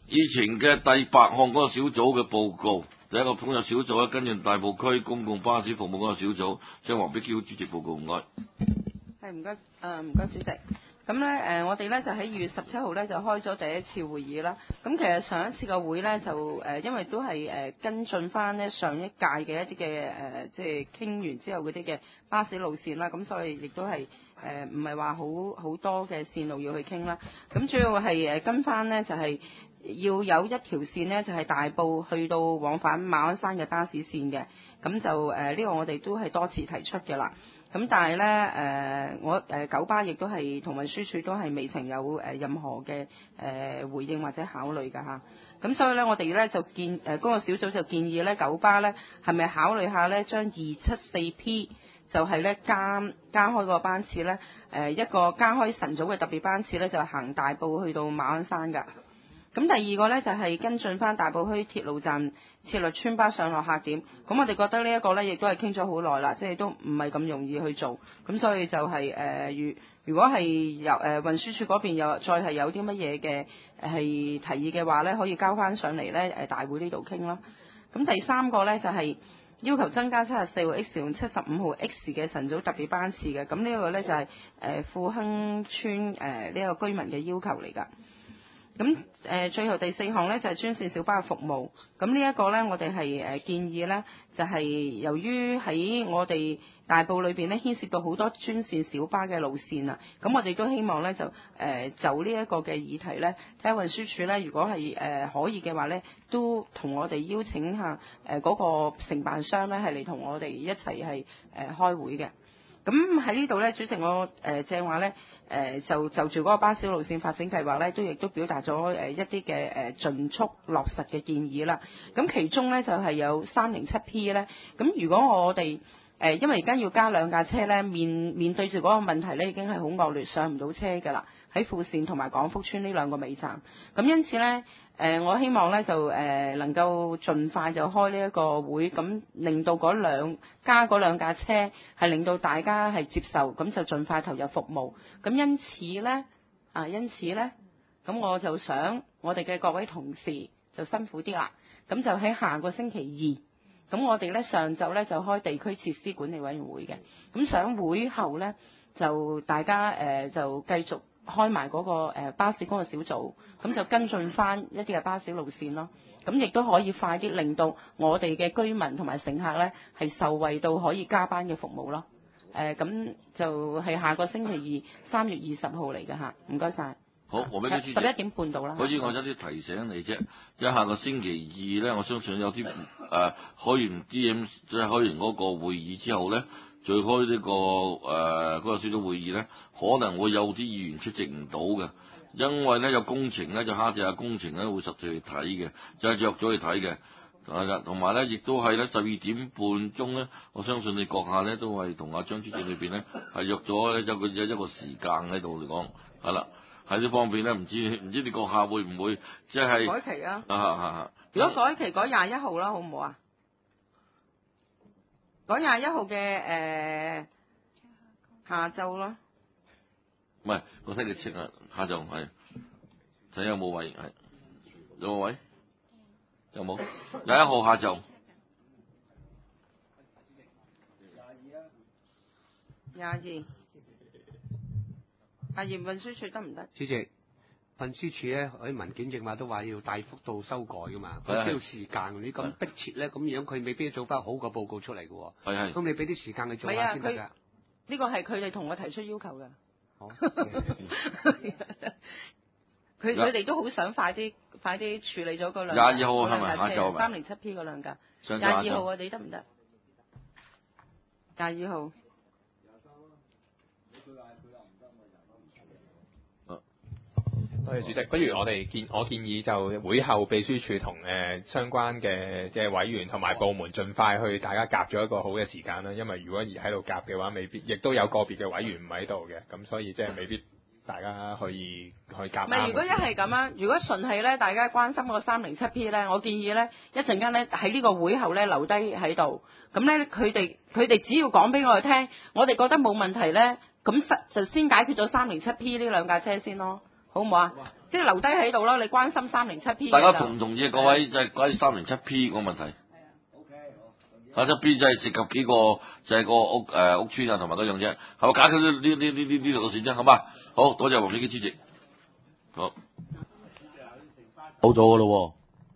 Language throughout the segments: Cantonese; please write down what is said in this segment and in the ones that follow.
以前嘅第8項嗰個小組嘅報告，第一個工作小組咧，跟進大埔區公共巴士服務嗰個小組，將黃碧嬌主席報告，唔該。 係唔該，唔該主席。咁咧我哋咧就喺2月17號咧就開咗第一次會議啦。咁其實上一次嘅會咧就因為都係跟進翻咧上一屆嘅一啲嘅即係傾完之後嗰啲嘅巴士路線啦，咁所以亦都係唔係話好多嘅線路要去傾啦。咁主要係跟翻咧就係要有一條線呢，就係大埔去到往返馬鞍山嘅巴士線嘅。咁就呢個我哋都係多次提出嘅啦。咁但係咧我九巴亦都係同運輸署都係未曾有任何嘅回應或者考慮㗎嚇。咁所以咧我哋咧就嗰個小組就建議咧九巴咧係咪考慮下咧將274P 就係咧加開個班次咧一個加開晨早嘅特別班次咧就行大埔去到馬鞍山㗎。咁第二個呢，就係跟進翻大埔區鐵路站設立村巴上落客點，咁我哋覺得呢一個呢，亦都係傾咗好耐啦，即係都唔係咁容易去做，咁所以就係如果係由運輸署嗰邊再係有啲乜嘢嘅係提議嘅話呢，可以交翻上嚟呢大會呢度傾啦。咁第三個呢，就係要求增加74號 X 同75號 X 嘅晨早特別班次嘅，咁呢個呢，就係富亨村呢個居民嘅要求嚟㗎。咁最後第4項呢，就係專線小巴嘅服務，咁呢一個呢，我哋係建議呢，就係由於喺我哋大埔裏邊呢，牽涉到好多專線小巴嘅路線啊，咁我哋都希望呢，就呢一個嘅議題呢，睇下運輸署呢，如果係可以嘅話呢，都同我哋邀請下嗰個承辦商呢，係嚟同我哋一齊係開會嘅。咁喺呢度呢，主席我正話呢，就住嗰個巴士路線發展計劃呢，亦都表達咗一啲嘅盡速落實嘅建議啦。咁其中呢，就係有307P 呢。咁如果我哋因為而家要加2架車呢，面對住嗰個問題呢，已經係好惡劣，上唔到車㗎啦。喺富善同埋廣福村呢2個尾站，咁因此呢，我希望呢就能夠盡快就開呢一個會，咁令到加嗰2架車係令到大家係接受，咁就盡快投入服務。咁因此呢，咁我就想我哋嘅各位同事就辛苦啲啦，咁就喺下個星期2，咁我哋呢上晝呢就開地區設施管理委員會嘅，咁想會後呢，就大家就繼續開埋嗰個巴士工作小組，咁就跟進翻一啲嘅巴士路線咯。咁亦都可以快啲令到我哋嘅居民同埋乘客呢係受惠到可以加班嘅服務咯。咁就係下個星期2 3月20號嚟嘅嚇，唔該晒。 好，黃碧嬌主席。 11點半到啦。 好似我有啲提醒你啫，因為下個星期2呢，我相信有啲開完 DM 即係開完嗰個會議之後呢，再開呢個嗰個小組會議呢，可能會有啲議員出席唔到嘅，因為呢有工程呢，就下隻工程呢會實際去睇嘅，就係約咗去睇嘅。同埋呢，亦都係呢12點半鐘呢，我相信你閣下呢都係同阿張主席裏邊呢係約咗一個時間喺度嚟講，係啦。喺呢方面呢，唔知你閣下會唔會即係改期啊？如果改期改21號啦，好唔好啊？改21號嘅下晝咯。 唔係，我睇你清啊，下晝係睇下有冇位，係有冇位？有冇？21號下晝。 22。運輸署得唔得？ 主席，運輸署咧，喺文件正話都話要大幅度修改噶嘛，佢需要時間。你咁迫切咧，咁樣佢未必做翻好個報告出嚟嘅喎。係。咁你俾啲時間佢做下先得㗎。 呢個係佢哋同我提出要求嘅。好。佢哋都好想快啲處理咗嗰2架。 22號係咪下晝 307P 嗰2架。22號我哋得唔得？22號。 多謝主席，不如我建議就會後秘書處同相關嘅即係委員同埋部門盡快去大家夾咗一個好嘅時間啦。因為如果而喺度夾嘅話，未必亦都有個別嘅委員唔喺度嘅，咁所以即係未必大家可以夾。唔係， 如果一係咁啊，如果純係咧，大家關心個307P 咧，我建議咧一陣間咧喺呢個會後咧留低喺度，咁咧佢哋只要講俾我哋聽，我哋覺得冇問題咧，咁就先解決咗307P 呢2架車先咯。好唔好啊？即即係留低喺度咯。你關心307P， 大家同唔同意各位就係關於307P 個問題？307P 就係涉及幾個就係個屋邨啊同埋嗰樣啫，係咪解決呢度嘅事啫？好嘛，好多謝黃美基主席，好咗噶咯。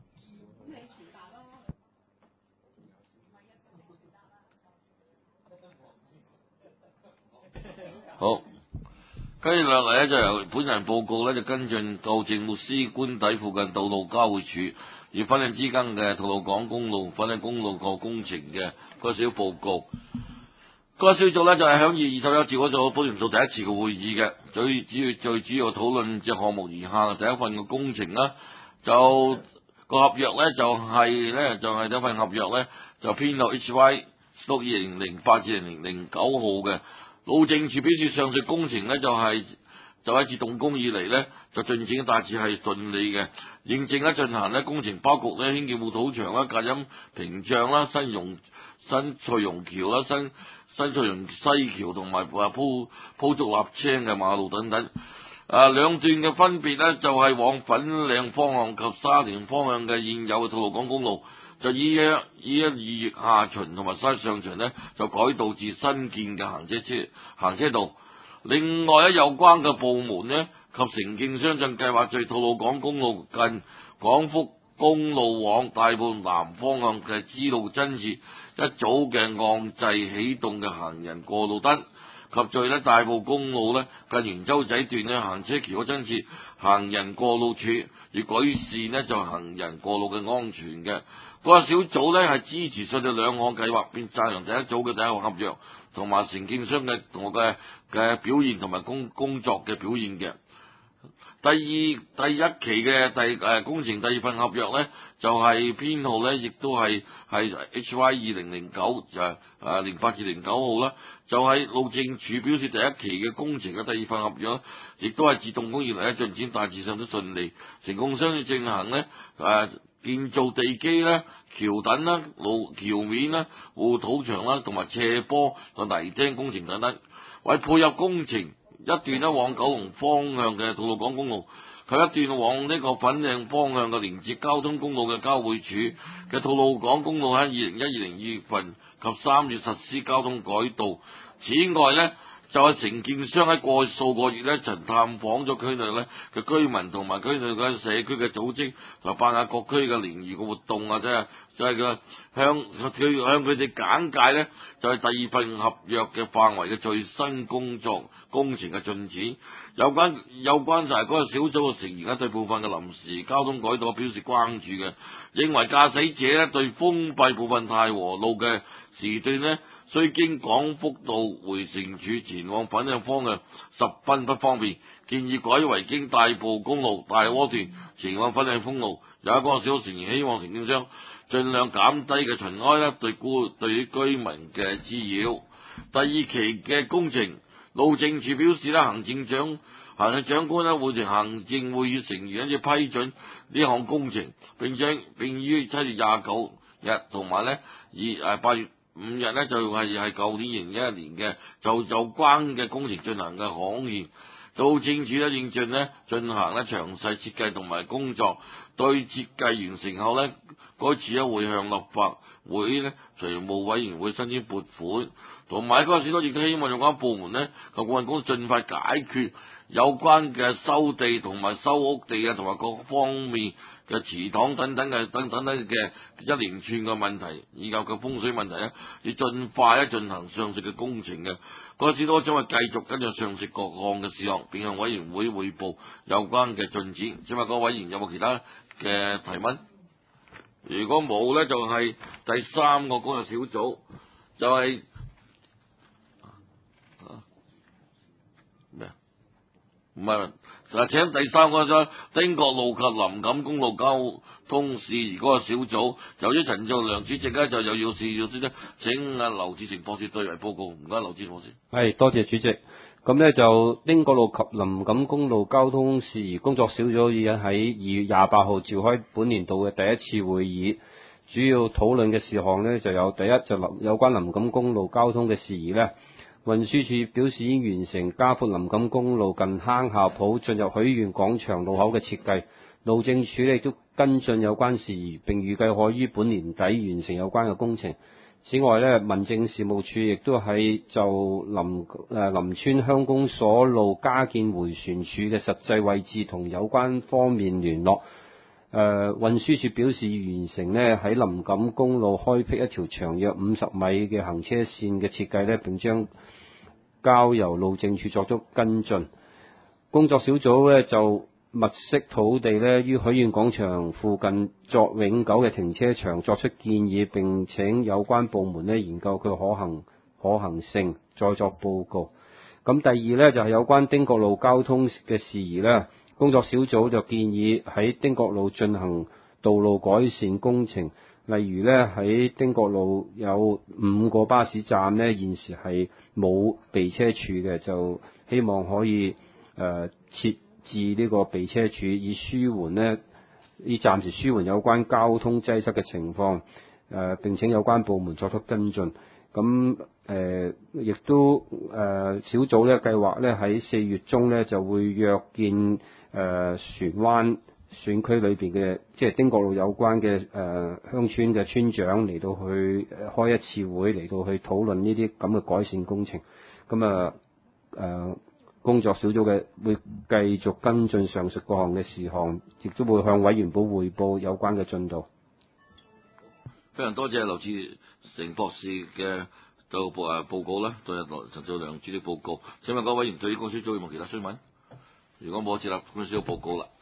好，跟住落嚟咧就由本人報告咧就跟進到政務司官邸附近道路交匯處與粉嶺之間嘅吐露港公路粉嶺公路個工程嘅個小報告。個小組咧就係響2月21號嗰度本年度第一次嘅會議嘅，最主要討論隻項目如下：第一份嘅工程啦，就個合約咧就係第一份合約咧就編號 HY/2008 至2009號嘅。路政署表示，上述工程咧就喺自動工以嚟咧就進展大致係順利嘅。認證咧進行咧工程包括咧興建護土牆啦、隔音屏障啦、新翠榕橋啦、新翠榕西橋同埋鋪足立青嘅馬路等等。兩段嘅分別咧就係往粉嶺方向及沙田方向嘅現有嘅吐露港公路。就以2月下旬同埋上旬咧，就改道至新建嘅行車道。另外咧，有關嘅部門咧及承建商正計劃在吐露港公路近廣福公路往大埔南方向嘅支路增設一組嘅按掣起動嘅行人過路燈，及在咧大埔公路咧近元洲仔段咧行車橋增設行人過路處，以改善咧就行人過路嘅安全嘅。個小組咧係支持上述兩項計劃，並讚揚第一組嘅第一項合約同埋承建商嘅表現同埋工作嘅表現嘅。第一期嘅工程第二份合約咧就係編號咧亦都係HY/2009就係08至09號啦，就係路政署表示第一期嘅工程嘅第二份合約亦都係自動工以嚟咧進展大致上都順利，承建商要進行咧建造地基啦、橋墩啦、橋面啦、護土牆啦，同埋斜坡同泥釘工程等等，為配合工程一段咧往九龍方向嘅吐露港公路，及一段往呢個粉嶺方向嘅連接交通公路嘅交匯處嘅吐露港公路喺2012年2月份及3月實施交通改道。此外呢，就係承建商喺過去數個月咧，曾探訪咗區內咧嘅居民同埋區內嘅社區嘅組織，就辦下各區嘅聯誼嘅活動啊，即係佢向佢哋簡介咧，就係第二份合約嘅範圍嘅最新工程嘅進展。有關就係嗰個小組嘅成員咧，對部分嘅臨時交通改道表示關注嘅，認為駕駛者咧對封閉部分太和路嘅時段咧，須經廣福道回城處前往粉嶺方向十分不方便，建議改為經大埔公路大窩段前往粉嶺封路。有一個小成員希望承建商盡量減低嘅塵埃咧對於居民嘅滋擾。第二期嘅工程，路政署表示咧，行政長官咧會同行政會議成員一致批准呢項工程，並於7月29日同埋咧8月5日咧就係舊年2011年嘅就關嘅工程進行嘅刊憲。路政署咧應進行詳細設計同埋工作，對設計完成後咧，該處咧會向立法會咧財務委員會申請撥款，同埋嗰陣時亦都希望有關部門咧個顧問公司盡快解決有關嘅收地同埋收屋地啊，同埋各方面嘅祠堂等等嘅一連串嘅問題，以及個風水問題咧，要盡快咧進行上述嘅工程嘅。嗰陣時都將會繼續跟住上述各項嘅事項，並向委員會匯報有關嘅進展。請問各位委員有冇其他嘅提問？如果冇咧，就係第三個工作小組，就係咩啊？唔係，請第三個咗汀角路及林錦公路交通事宜嗰個小組，由於陳俊良主席咧就又要事咧，請劉志成博士對為報告。唔該，劉志成博士。 係，多謝主席。咁呢就汀角路及林錦公路交通事宜工作小組已經喺2月28號召開本年度嘅第一次會議，主要討論嘅事項呢，就有第一就有關林錦公路交通嘅事宜呢， 運輸署表示已經完成嘉福林錦公路近坑校埔進入許願廣場路口嘅設計，路政署亦都跟進有關事宜，並預計可於本年底完成有關嘅工程。此外呢，民政事務處亦都喺就林村鄉公所路加建迴旋處嘅實際位置同有關方面聯絡。運輸署表示完成呢喺林錦公路開闢一條長約50米嘅行車線嘅設計呢，並將交由路政署作出跟進。工作小組呢就物色土地呢於許願廣場附近作永久嘅停車場作出建議，並請有關部門呢研究佢可行性，再作報告。咁第二呢，就係有關丁角路交通嘅事宜呢，工作小組就建議喺丁角路進行道路改善工程，例如呢，喺丁角路有5個巴士站呢，現時係冇備車處嘅，就希望可以設置呢個備車處，以暫時舒緩有關交通擠塞嘅情況。並請有關部門作出跟進。咁亦都小組呢計劃呢喺4月中呢就會約見船灣選區裏邊嘅即係丁角路有關嘅鄉村嘅村長嚟到去開一次會，嚟到去討論呢啲咁嘅改善工程。咁工作小組嘅會繼續跟進上述各項嘅事項，亦都會向委員會匯報有關嘅進度。 非常多謝劉志成博士嘅報告啦，對陳兆良主席報告。請問各位委員對於工作小組有冇其他詢問？如果冇，接納工作小組報告啦。